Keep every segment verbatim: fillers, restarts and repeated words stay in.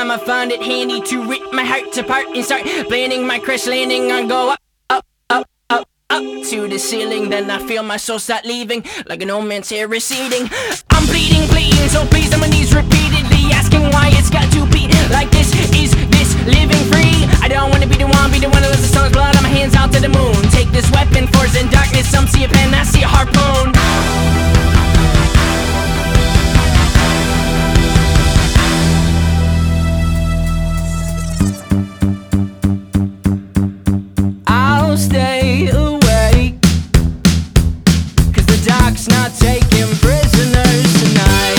I'ma find it handy to rip my heart apart and start planning my crash landing. I go up, up, up, up, up to the ceiling. Then I feel my soul start leaving like an old man's hair receding. I'm bleeding, bleeding, so pleased on my knees repeatedly, asking why it's got to be like this. Is this living free? I don't wanna be the one, be the one that lets the sun's blood on my hands out to the moon. Take this weapon, force in darkness. Some see a pen, I see a harpoon. I'll stay awake, 'cause the dark's not taking prisoners tonight.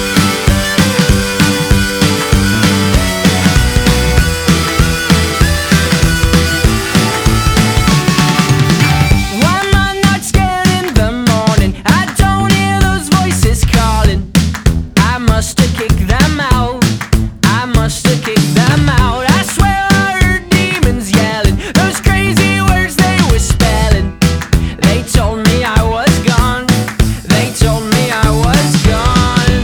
Why am I not scared in the morning? I don't hear those voices calling. I must have kicked them out. I must have kicked them out. I swear I heard demons yelling those crazy words they were spelling. They told me I was gone. They told me I was gone.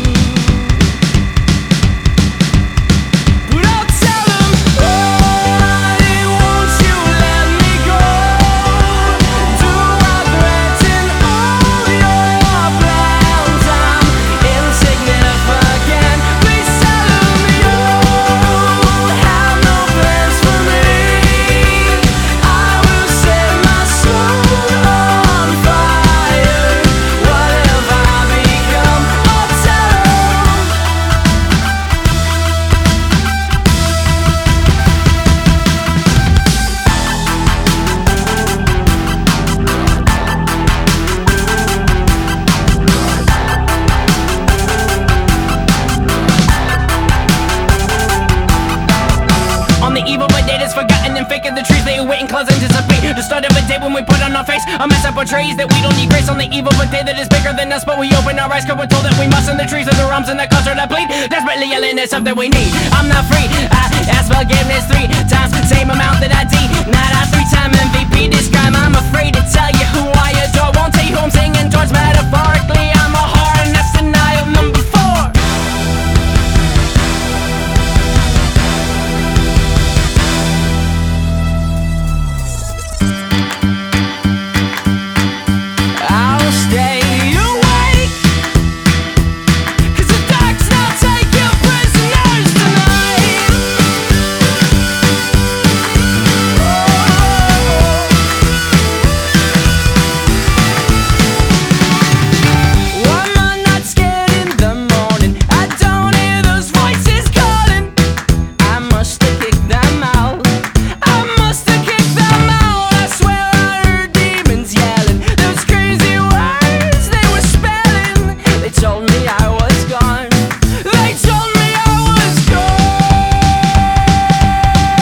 But I'll tell them, why won't you let me go? Do I threaten all your plans? I'm insignificant. Please tell them you have no plans for me. I will set my soul on fire. What have I become? I'll tell them. On the evil but dead is forgotten and fake of the trees they wait and close anticipate the start of a day when we put on our face a mess that portrays that we don't need grace. On the evil but day that is bigger than us, but we open our eyes 'cause we're told that we must. In the trees of the realms and the culture that bleed, desperately yelling at something we need. I'm not free. I ask forgiveness three times, same amount that I denied. I three-time M V P this crime. I'm afraid to tell you who I adore. Won't tell you who I'm singing towards metaphorically. I'm a whore and that's denial number four. I'll stay awake, 'cause the dark's not taking prisoners tonight. Why am I not scared in the morning? I don't hear those voices calling. I must have kicked them out. I must have kicked them out. I swear I heard demons yelling those crazy words they were spelling. They told me I was gone. They told me I was gone.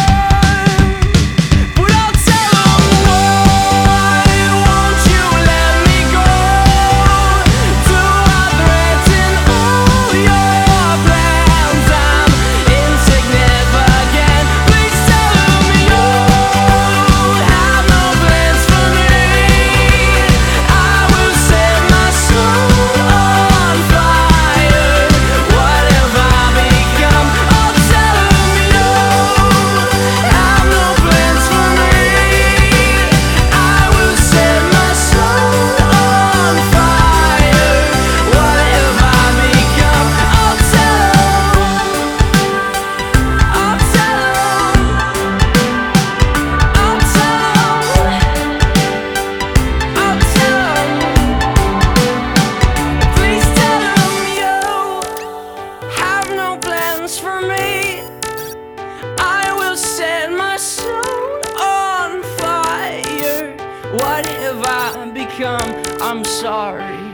But I'll tell them, why won't you let me go? Do I threaten all your plans? I'm insignificant. Please tell them you have no plans for me. I will set my soul on fire. What have I become? I'll tell them you have no plans for me. I will set my soul on fire. What have I become? I'll tell them. I'll tell them. I'll tell them. I'll tell them. Please tell them you have no plans for me. I will set my soul on fire. What have I become? I'm sorry.